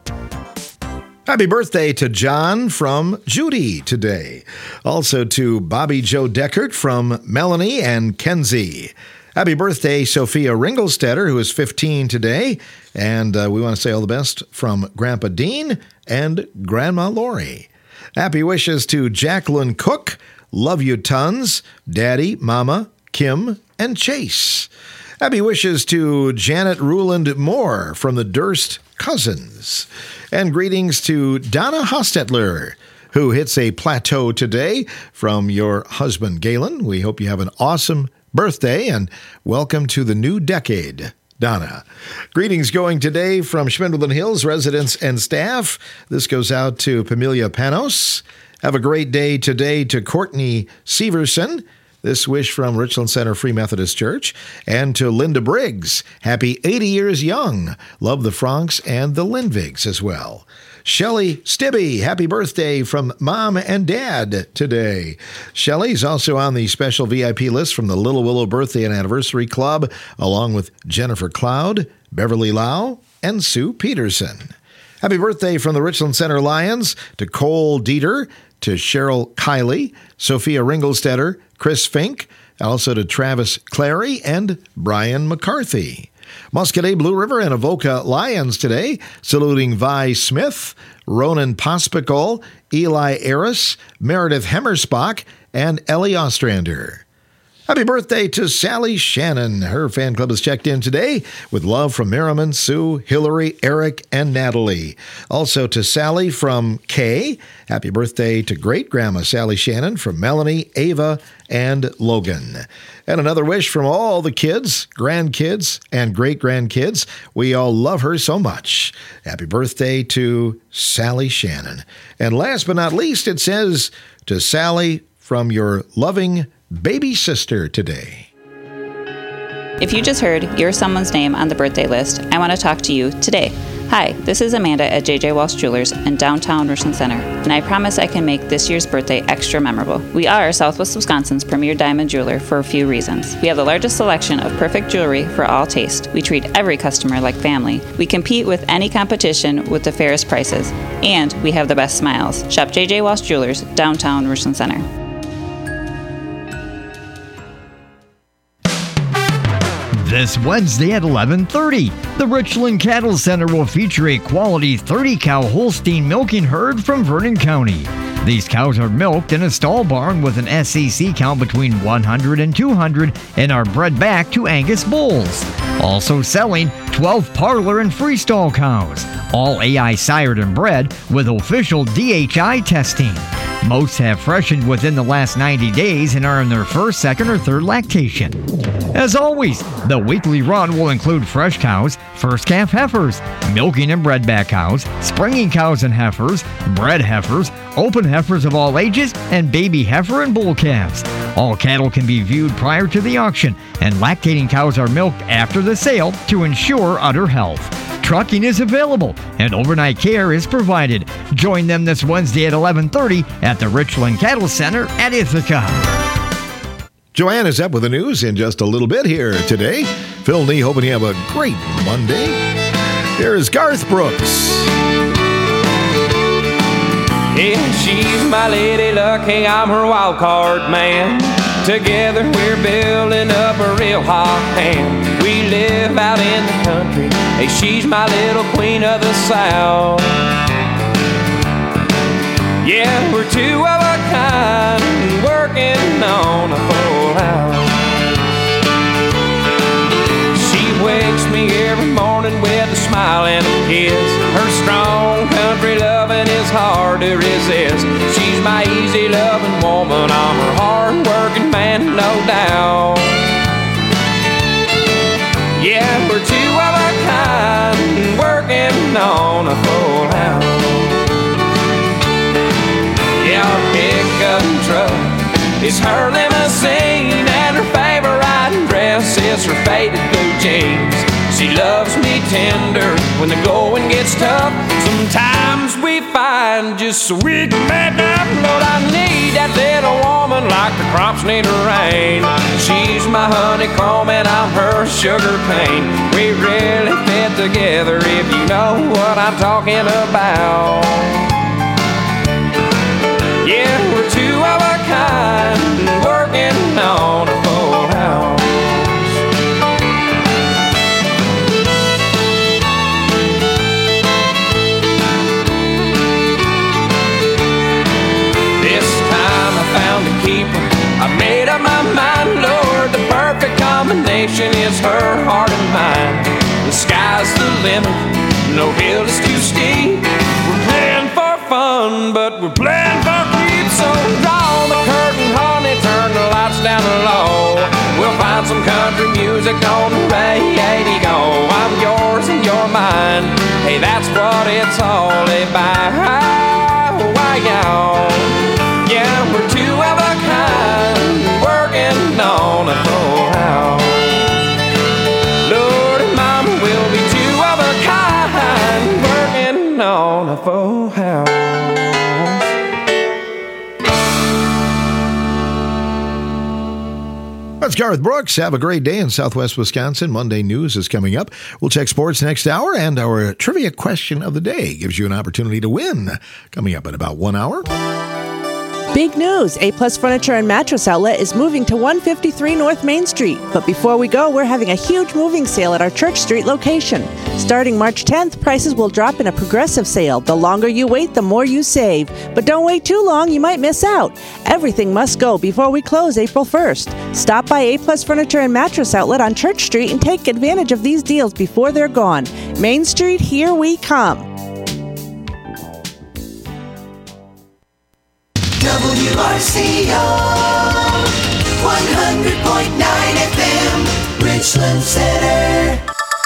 Happy birthday to John from Judy today. Also to Bobby Joe Deckert from Melanie and Kenzie. Happy birthday, Sophia Ringelstetter, who is fifteen today. And uh, we want to say all the best from Grandpa Dean and Grandma Lori. Happy wishes to Jacqueline Cook. Love you tons. Daddy, Mama, Kim, and Chase. Happy wishes to Janet Ruland Moore from the Durst Cousins. And greetings to Donna Hostetler, who hits a plateau today from your husband, Galen. We hope you have an awesome birthday and welcome to the new decade, Donna. Greetings going today from Schmidtwoodland Hills residents and staff. This goes out to Pamelia Panos. Have a great day today to Courtney Severson. This wish from Richland Center Free Methodist Church. And to Linda Briggs, happy eighty years young. Love the Franks and the Lindvigs as well. Shelley Stibbe, happy birthday from Mom and Dad today. Shelley's also on the special V I P list from the Little Willow Birthday and Anniversary Club, along with Jennifer Cloud, Beverly Lau, and Sue Peterson. Happy birthday from the Richland Center Lions to Cole Dieter, to Cheryl Kiley, Sophia Ringelstetter, Chris Fink, also to Travis Clary and Brian McCarthy. Muscadet Blue River and Avoca Lions today, saluting Vi Smith, Ronan Pospical, Eli Aris, Meredith Hemmersbach, and Ellie Ostrander. Happy birthday to Sally Shannon. Her fan club is checked in today with love from Merriman, Sue, Hillary, Eric, and Natalie. Also to Sally from Kay. Happy birthday to great-grandma Sally Shannon from Melanie, Ava, and Logan. And another wish from all the kids, grandkids, and great-grandkids. We all love her so much. Happy birthday to Sally Shannon. And last but not least, it says to Sally from your loving baby sister today. If you just heard your someone's name on the birthday list, I want to talk to you today. Hi, this is Amanda at J J Walsh Jewelers in downtown Richland Center, and I promise I can make this year's birthday extra memorable. We are Southwest Wisconsin's premier diamond jeweler for a few reasons. We have the largest selection of perfect jewelry for all taste. We treat every customer like family. We compete with any competition with the fairest prices, and we have the best smiles. Shop J J Walsh Jewelers, downtown Richland Center. This Wednesday at eleven thirty, the Richland Cattle Center will feature a quality thirty-cow Holstein milking herd from Vernon County. These cows are milked in a stall barn with an S C C count between one hundred and two hundred and are bred back to Angus bulls. Also selling twelve parlor and freestall cows, all A I sired and bred with official D H I testing. Most have freshened within the last ninety days and are in their first, second, or third lactation. As always, the weekly run will include fresh cows, first calf heifers, milking and bred-back cows, springing cows and heifers, bred heifers, open heifers of all ages, and baby heifer and bull calves. All cattle can be viewed prior to the auction, and lactating cows are milked after the sale to ensure udder health. Trucking is available, and overnight care is provided. Join them this Wednesday at eleven thirty at the Richland Cattle Center at Ithaca. Joanne is up with the news in just a little bit here today. Phil Nee, hoping you have a great Monday. Here is Garth Brooks. Yeah, she's my lady luck. Hey, I'm her wild card man. Together we're building up a real hot hand. We live out in the country. Hey, she's my little queen of the South. Yeah, we're two of a kind, working on a full house. She wakes me every morning with a smile and a kiss. Her strong country loving is hard to resist. She's my easy loving woman, I'm her hard working man, no doubt. Yeah, we're two of a kind, working on a full house. Yeah, our pickup truck is her limousine, and her favorite riding dress is her faded blue jeans. She loves me tender when the going gets tough. Sometimes we find just so we can make up. Lord, I need that little woman like the crops need the rain. She's my honeycomb and I'm her sugar cane. We really fit together if you know what I'm talking about. Yeah, we're two of a kind, working on a full house. This time I found a keeper. I made up my mind, Lord, the perfect combination is her heart and mine. The sky's the limit, no hill is too steep. We're playing for fun, but we're playing for keeps. So draw the curtain, honey, turn the lights down low. We'll find some country music on the radio. I'm yours and you're mine. Hey, that's what it's all about. Yeah, we're two of a kind, working on a full house. Lord and Mama, we'll be two of a kind, working on a full house. That's Garth Brooks. Have a great day in Southwest Wisconsin. Monday News is coming up. We'll check sports next hour, and our trivia question of the day gives you an opportunity to win. Coming up in about one hour. Big news! A-Plus Furniture and Mattress Outlet is moving to one fifty-three North Main Street. But before we go, we're having a huge moving sale at our Church Street location. Starting March tenth, prices will drop in a progressive sale. The longer you wait, the more you save. But don't wait too long, you might miss out. Everything must go before we close April first. Stop by A-Plus Furniture and Mattress Outlet on Church Street and take advantage of these deals before they're gone. Main Street, here we come. W R C O one hundred point nine F M Richland Center.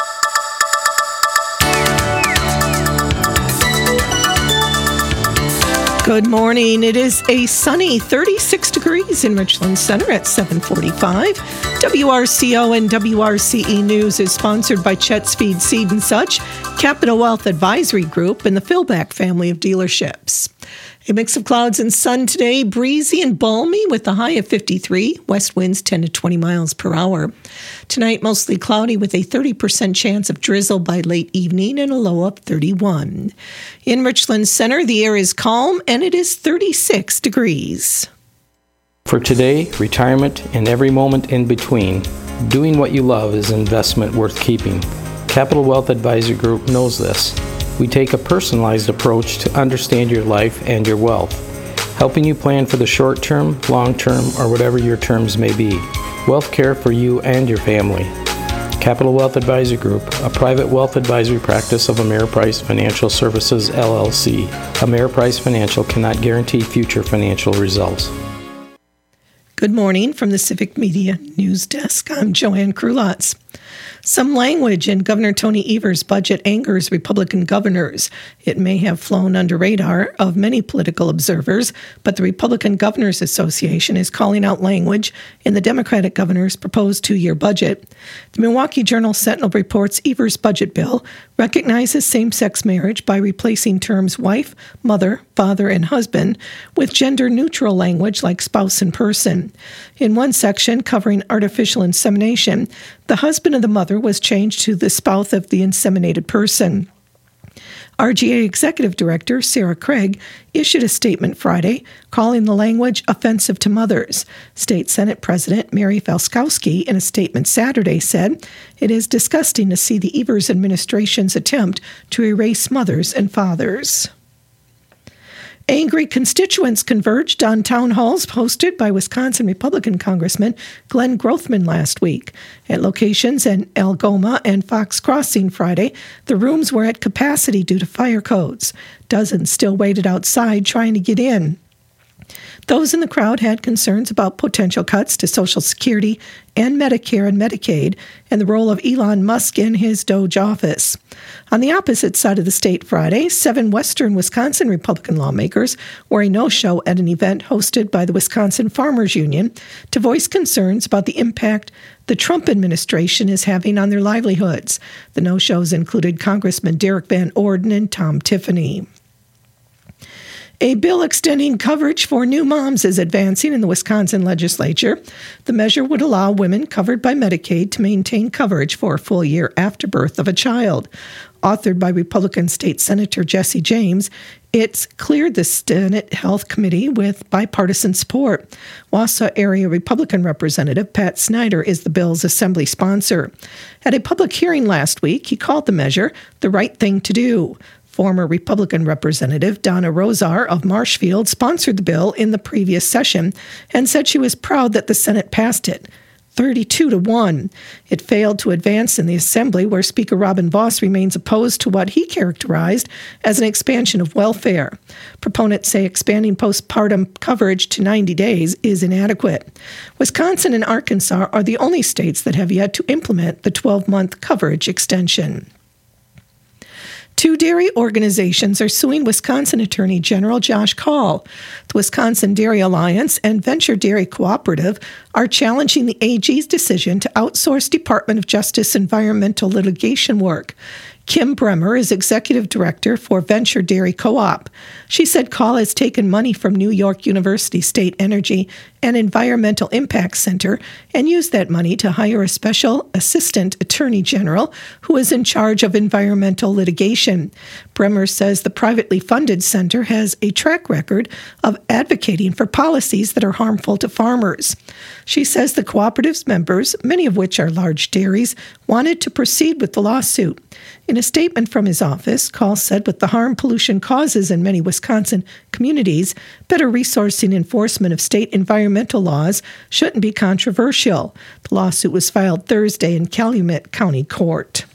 Good morning. It is a sunny thirty-six degrees in Richland Center at seven forty-five. W R C O and W R C E News is sponsored by Chet's Feed, Seed and Such, Capital Wealth Advisory Group, and the Philback family of dealerships. A mix of clouds and sun today, breezy and balmy with a high of fifty-three, west winds ten to twenty miles per hour. Tonight, mostly cloudy with a thirty percent chance of drizzle by late evening and a low of thirty-one. In Richland Center, the air is calm and it is thirty-six degrees. For today, retirement, and every moment in between, doing what you love is an investment worth keeping. Capital Wealth Advisory Group knows this. We take a personalized approach to understand your life and your wealth, helping you plan for the short term, long term, or whatever your terms may be. Wealth care for you and your family. Capital Wealth Advisory Group, a private wealth advisory practice of Ameriprise Financial Services, L L C. Ameriprise Financial cannot guarantee future financial results. Good morning from the Civic Media News Desk. I'm Joanne Krulotz. Some language in Governor Tony Evers' budget angers Republican governors. It may have flown under radar of many political observers, but the Republican Governors Association is calling out language in the Democratic governor's proposed two-year budget. The Milwaukee Journal-Sentinel reports Evers' budget bill recognizes same-sex marriage by replacing terms wife, mother, father, and husband with gender-neutral language like spouse and person. In one section covering artificial insemination, the husband of the mother was changed to the spouse of the inseminated person. R G A Executive Director Sarah Craig issued a statement Friday calling the language offensive to mothers. State Senate President Mary Falskowski, in a statement Saturday, said, "It is disgusting to see the Evers administration's attempt to erase mothers and fathers." Angry constituents converged on town halls hosted by Wisconsin Republican Congressman Glenn Grothman last week. At locations in Algoma and Fox Crossing Friday, the rooms were at capacity due to fire codes. Dozens still waited outside trying to get in. Those in the crowd had concerns about potential cuts to Social Security and Medicare and Medicaid and the role of Elon Musk in his Doge office. On the opposite side of the state Friday, seven western Wisconsin Republican lawmakers were a no-show at an event hosted by the Wisconsin Farmers Union to voice concerns about the impact the Trump administration is having on their livelihoods. The no-shows included Congressman Derek Van Orden and Tom Tiffany. A bill extending coverage for new moms is advancing in the Wisconsin legislature. The measure would allow women covered by Medicaid to maintain coverage for a full year after birth of a child. Authored by Republican State Senator Jesse James, it's cleared the Senate Health Committee with bipartisan support. Wausau Area Republican Representative Pat Snyder is the bill's assembly sponsor. At a public hearing last week, he called the measure the right thing to do. Former Republican Representative Donna Rosar of Marshfield sponsored the bill in the previous session and said she was proud that the Senate passed it, thirty-two to one. It failed to advance in the Assembly, where Speaker Robin Voss remains opposed to what he characterized as an expansion of welfare. Proponents say expanding postpartum coverage to ninety days is inadequate. Wisconsin and Arkansas are the only states that have yet to implement the twelve-month coverage extension. Two dairy organizations are suing Wisconsin Attorney General Josh Kaul. The Wisconsin Dairy Alliance and Venture Dairy Cooperative are challenging the A G's decision to outsource Department of Justice environmental litigation work. Kim Bremer is executive director for Venture Dairy Co-op. She said Kaul has taken money from New York University State Energy and Environmental Impact Center and used that money to hire a special assistant attorney general who is in charge of environmental litigation. Bremer says the privately funded center has a track record of advocating for policies that are harmful to farmers. She says the cooperative's members, many of which are large dairies, wanted to proceed with the lawsuit. In a statement from his office, Kaul said with the harm pollution causes in many Wisconsin communities, better resourcing enforcement of state environmental laws shouldn't be controversial. The lawsuit was filed Thursday in Calumet County Court.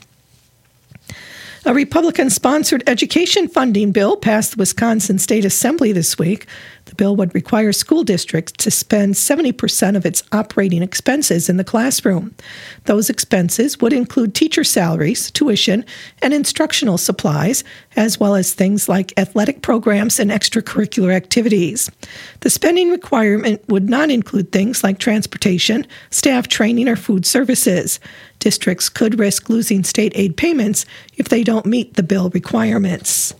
A Republican-sponsored education funding bill passed the Wisconsin State Assembly this week. The bill would require school districts to spend seventy percent of its operating expenses in the classroom. Those expenses would include teacher salaries, tuition, and instructional supplies, as well as things like athletic programs and extracurricular activities. The spending requirement would not include things like transportation, staff training, or food services. Districts could risk losing state aid payments if they don't meet the bill requirements.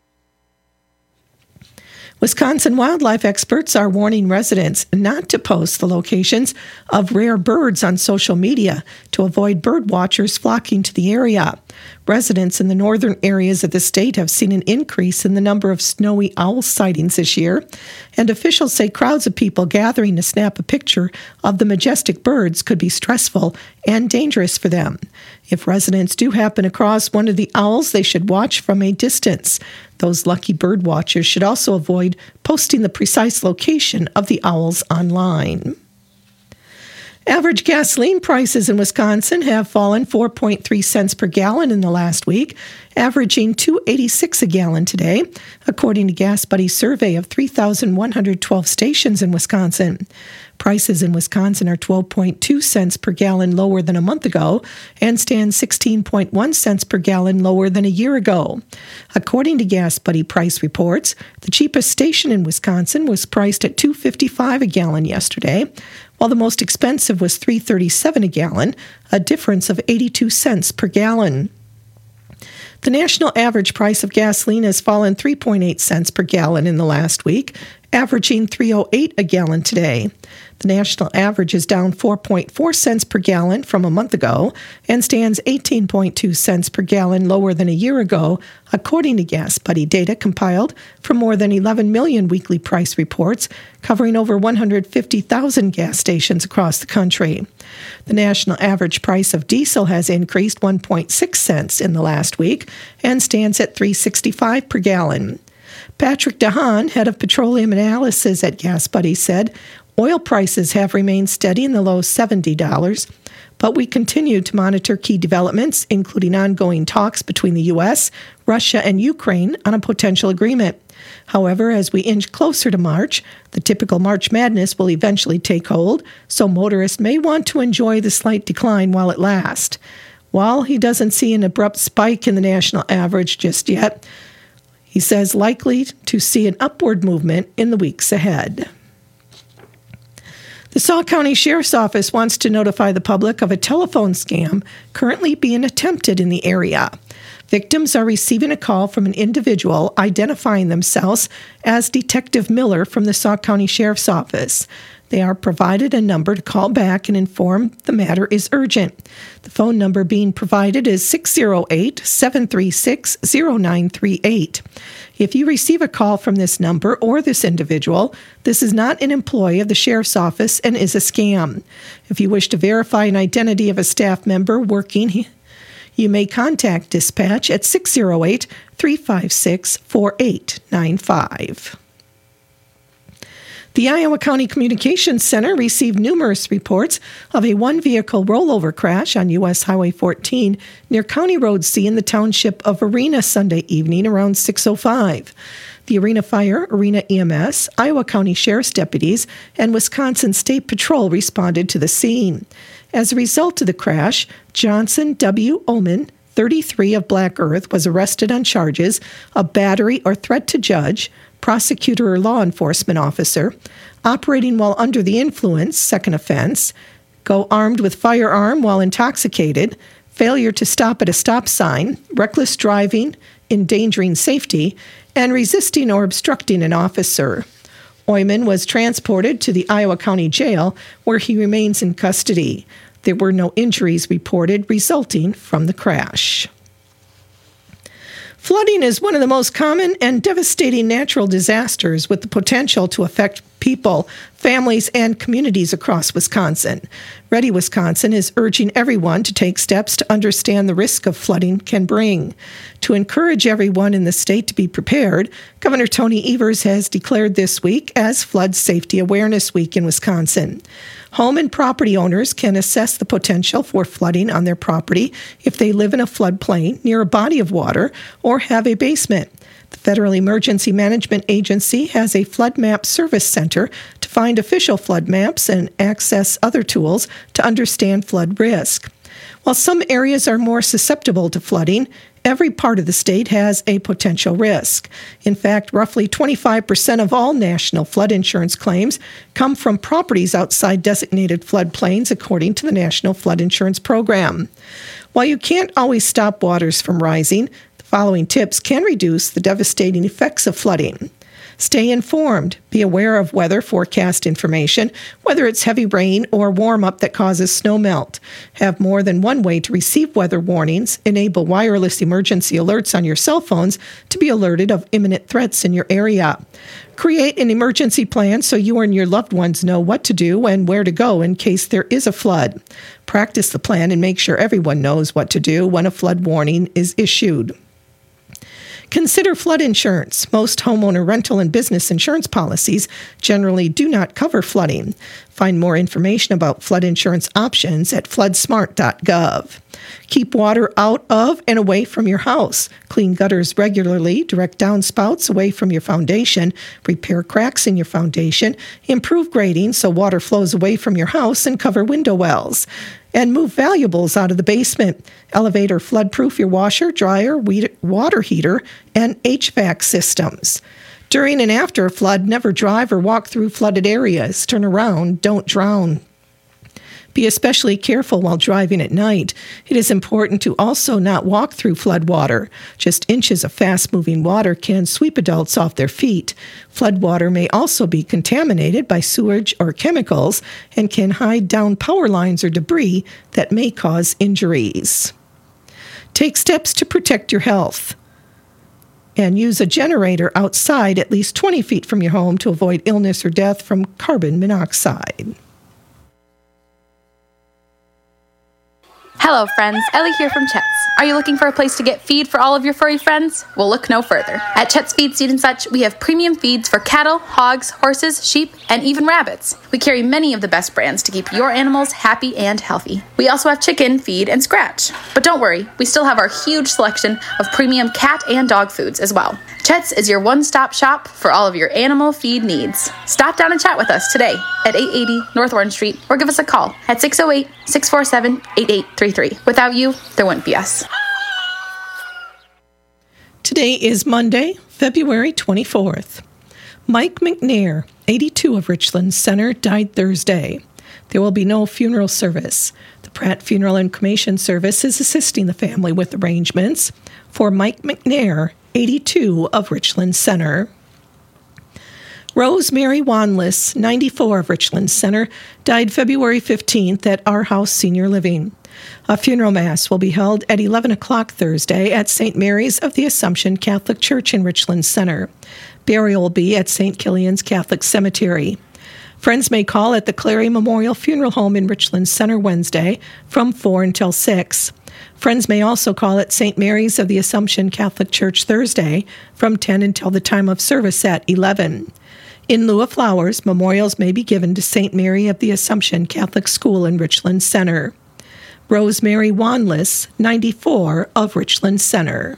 Wisconsin wildlife experts are warning residents not to post the locations of rare birds on social media to avoid bird watchers flocking to the area. Residents in the northern areas of the state have seen an increase in the number of snowy owl sightings this year, and officials say crowds of people gathering to snap a picture of the majestic birds could be stressful and dangerous for them. If residents do happen across one of the owls, they should watch from a distance. Those lucky bird watchers should also avoid posting the precise location of the owls online. Average gasoline prices in Wisconsin have fallen four point three cents per gallon in the last week, averaging two dollars and eighty-six cents a gallon today, according to Gas Buddy's survey of three thousand one hundred twelve stations in Wisconsin. Prices in Wisconsin are twelve point two cents per gallon lower than a month ago and stand sixteen point one cents per gallon lower than a year ago. According to Gas Buddy price reports, the cheapest station in Wisconsin was priced at two dollars and fifty-five cents a gallon yesterday, while the most expensive was three dollars and thirty-seven cents a gallon, a difference of eighty-two cents per gallon. The national average price of gasoline has fallen three point eight cents per gallon in the last week, averaging three oh eight a gallon today. The national average is down four point four cents per gallon from a month ago and stands eighteen point two cents per gallon lower than a year ago, according to Gas Buddy data compiled from more than eleven million weekly price reports covering over one hundred fifty thousand gas stations across the country. The national average price of diesel has increased one point six cents in the last week and stands at three sixty-five per gallon. Patrick DeHaan, head of petroleum analysis at Gas Buddy, said, "Oil prices have remained steady in the low seventy dollars, but we continue to monitor key developments, including ongoing talks between the U S, Russia, and Ukraine on a potential agreement. However, as we inch closer to March, the typical March madness will eventually take hold, so motorists may want to enjoy the slight decline while it lasts." While he doesn't see an abrupt spike in the national average just yet, he says likely to see an upward movement in the weeks ahead. The Sauk County Sheriff's Office wants to notify the public of a telephone scam currently being attempted in the area. Victims are receiving a call from an individual identifying themselves as Detective Miller from the Sauk County Sheriff's Office. They are provided a number to call back and inform the matter is urgent. The phone number being provided is six oh eight, seven three six, oh nine three eight. If you receive a call from this number or this individual, this is not an employee of the Sheriff's Office and is a scam. If you wish to verify an identity of a staff member working, you may contact dispatch at six oh eight, three five six, four eight nine five. The Iowa County Communications Center received numerous reports of a one-vehicle rollover crash on U S Highway fourteen near County Road C in the township of Arena Sunday evening around six oh five. The Arena Fire, Arena E M S, Iowa County Sheriff's deputies, and Wisconsin State Patrol responded to the scene. As a result of the crash, Johnson W. Oman, thirty-three, of Black Earth, was arrested on charges of battery or threat to judge, prosecutor or law enforcement officer, operating while under the influence, second offense, go armed with firearm while intoxicated, failure to stop at a stop sign, reckless driving, endangering safety, and resisting or obstructing an officer. Oyman was transported to the Iowa County Jail, where he remains in custody. There were no injuries reported resulting from the crash. Flooding is one of the most common and devastating natural disasters with the potential to affect people, families, and communities across Wisconsin. Ready Wisconsin is urging everyone to take steps to understand the risk of flooding can bring. To encourage everyone in the state to be prepared, Governor Tony Evers has declared this week as Flood Safety Awareness Week in Wisconsin. Home and property owners can assess the potential for flooding on their property if they live in a floodplain near a body of water or have a basement. The Federal Emergency Management Agency has a flood map service center to find official flood maps and access other tools to understand flood risk. While some areas are more susceptible to flooding, every part of the state has a potential risk. In fact, roughly twenty-five percent of all national flood insurance claims come from properties outside designated floodplains, according to the National Flood Insurance Program. While you can't always stop waters from rising, the following tips can reduce the devastating effects of flooding. Stay informed. Be aware of weather forecast information, whether it's heavy rain or warm-up that causes snowmelt. Have more than one way to receive weather warnings. Enable wireless emergency alerts on your cell phones to be alerted of imminent threats in your area. Create an emergency plan so you and your loved ones know what to do and where to go in case there is a flood. Practice the plan and make sure everyone knows what to do when a flood warning is issued. Consider flood insurance. Most homeowner rental and business insurance policies generally do not cover flooding. Find more information about flood insurance options at flood smart dot gov. Keep water out of and away from your house. Clean gutters regularly, direct downspouts away from your foundation, repair cracks in your foundation, improve grading so water flows away from your house, and cover window wells. And move valuables out of the basement. Elevate or flood-proof your washer, dryer, water heater, and H V A C systems. During and after a flood, never drive or walk through flooded areas. Turn around, don't drown. Be especially careful while driving at night. It is important to also not walk through flood water. Just inches of fast-moving water can sweep adults off their feet. Flood water may also be contaminated by sewage or chemicals and can hide down power lines or debris that may cause injuries. Take steps to protect your health. And use a generator outside at least twenty feet from your home to avoid illness or death from carbon monoxide. Hello, friends. Ellie here from Chet's. Are you looking for a place to get feed for all of your furry friends? Well, look no further. At Chet's Feed, Seed and Such, we have premium feeds for cattle, hogs, horses, sheep, and even rabbits. We carry many of the best brands to keep your animals happy and healthy. We also have chicken, feed, and scratch. But don't worry, we still have our huge selection of premium cat and dog foods as well. Chet's is your one-stop shop for all of your animal feed needs. Stop down and chat with us today at eight eighty North Orange Street or give us a call at six oh eight, six four seven, eight eight three three. Without you, there wouldn't be us. Today is Monday, February twenty-fourth. Mike McNair, eighty-two of Richland Center, died Thursday. There will be no funeral service. The Pratt Funeral and Cremation Service is assisting the family with arrangements for Mike McNair, eighty-two of Richland Center. Rosemary Wanless, ninety-four of Richland Center, died February fifteenth at Our House Senior Living. A funeral mass will be held at eleven o'clock Thursday at Saint Mary's of the Assumption Catholic Church in Richland Center. Burial will be at Saint Killian's Catholic Cemetery. Friends may call at the Clary Memorial Funeral Home in Richland Center Wednesday from four until six. Friends may also call at Saint Mary's of the Assumption Catholic Church Thursday from ten until the time of service at eleven. In lieu of flowers, memorials may be given to Saint Mary of the Assumption Catholic School in Richland Center. Rosemary Wanless, ninety-four of Richland Center.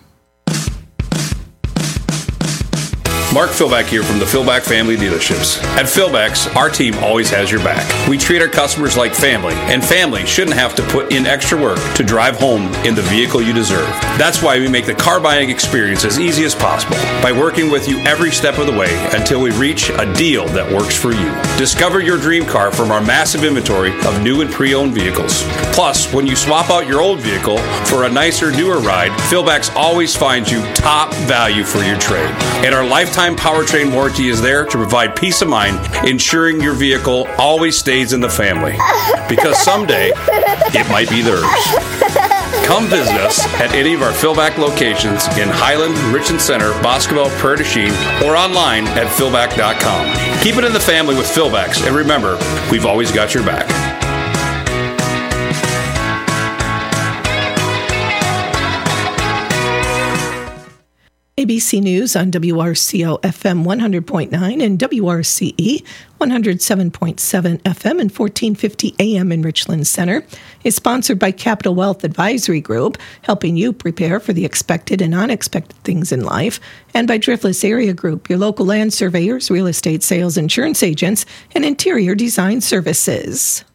Mark Philback here from the Philback Family Dealerships. At Philback's, our team always has your back. We treat our customers like family, and family shouldn't have to put in extra work to drive home in the vehicle you deserve. That's why we make the car buying experience as easy as possible by working with you every step of the way until we reach a deal that works for you. Discover your dream car from our massive inventory of new and pre-owned vehicles. Plus, when you swap out your old vehicle for a nicer, newer ride, Philback's always finds you top value for your trade. And our lifetime powertrain warranty is there to provide peace of mind, ensuring your vehicle always stays in the family. Because someday, it might be theirs. Come visit us at any of our Philback locations in Highland, Richland Center, Boscobel, Prairie du Chien, or online at philback dot com. Keep it in the family with Philbacks, and remember, we've always got your back. A B C News on W R C O F M one hundred point nine and W R C E one oh seven point seven F M and fourteen fifty A M in Richland Center is sponsored by Capital Wealth Advisory Group, helping you prepare for the expected and unexpected things in life, and by Driftless Area Group, your local land surveyors, real estate sales, insurance agents, and interior design services.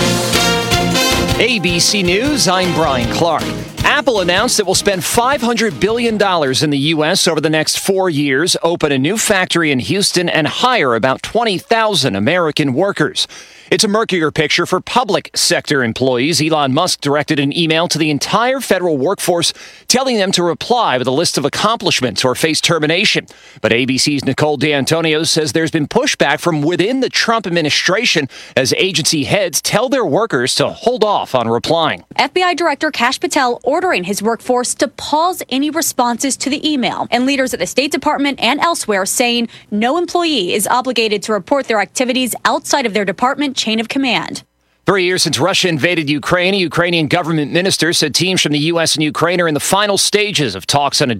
A B C News, I'm Brian Clark. Apple announced it will spend five hundred billion dollars in the U S over the next four years, open a new factory in Houston, and hire about twenty thousand American workers. It's a murkier picture for public sector employees. Elon Musk directed an email to the entire federal workforce telling them to reply with a list of accomplishments or face termination. But A B C's Nicole D'Antonio says there's been pushback from within the Trump administration as agency heads tell their workers to hold off on replying. F B I Director Kash Patel ordering his workforce to pause any responses to the email, and leaders at the State Department and elsewhere saying no employee is obligated to report their activities outside of their department chain of command. Three years since Russia invaded Ukraine, a Ukrainian government minister said teams from the U S and Ukraine are in the final stages of talks on a